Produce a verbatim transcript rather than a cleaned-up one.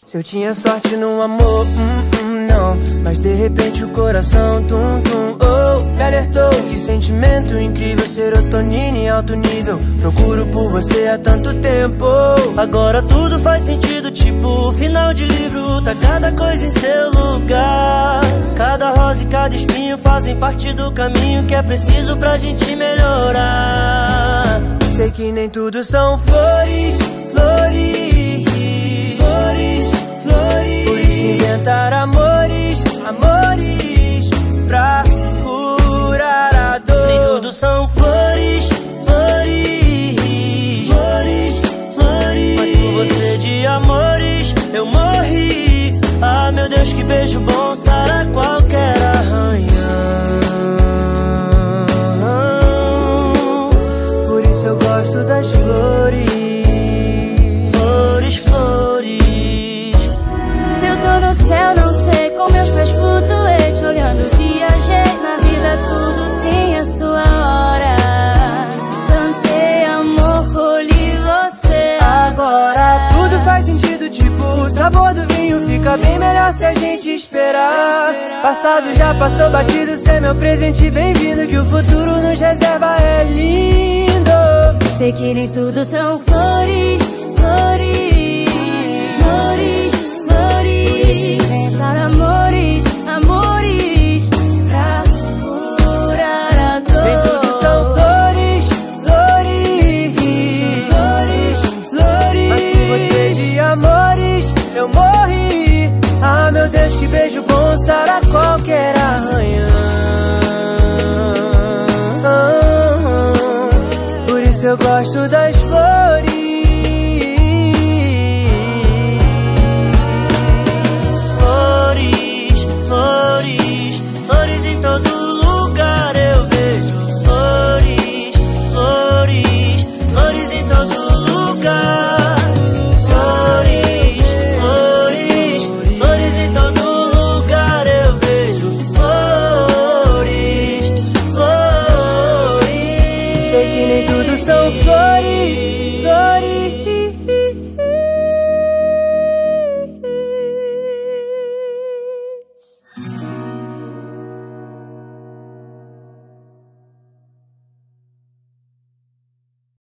Se eu tinha sorte no amor, hum, hum, não. Mas de repente o coração, tum, tum, oh, me alertou. Que sentimento incrível, serotonina em alto nível. Procuro por você há tanto tempo. Agora tudo faz sentido, tipo final de livro. Tá cada coisa em seu lugar. Cada rosa e cada espinho fazem parte do caminho que é preciso pra gente melhorar. Sei que nem tudo são flores, flores. Por isso inventar amores, amores pra curar a dor. Nem tudo são flores, flores, flores, flores. Mas por você de amores eu morri. Ah, meu Deus, que beijo bom sara qualquer arranhão. Por isso eu gosto das flores. Flores, flores. Tô no céu, não sei, com meus pés flutuei, te olhando, viajei. Na vida tudo tem a sua hora. Plantei amor, colhi você. Agora tudo faz sentido, tipo o sabor do vinho fica bem melhor se a gente esperar. Passado já passou batido, cê é meu presente, bem-vindo. Que o futuro nos reserva é lindo. Sei que nem tudo são flores,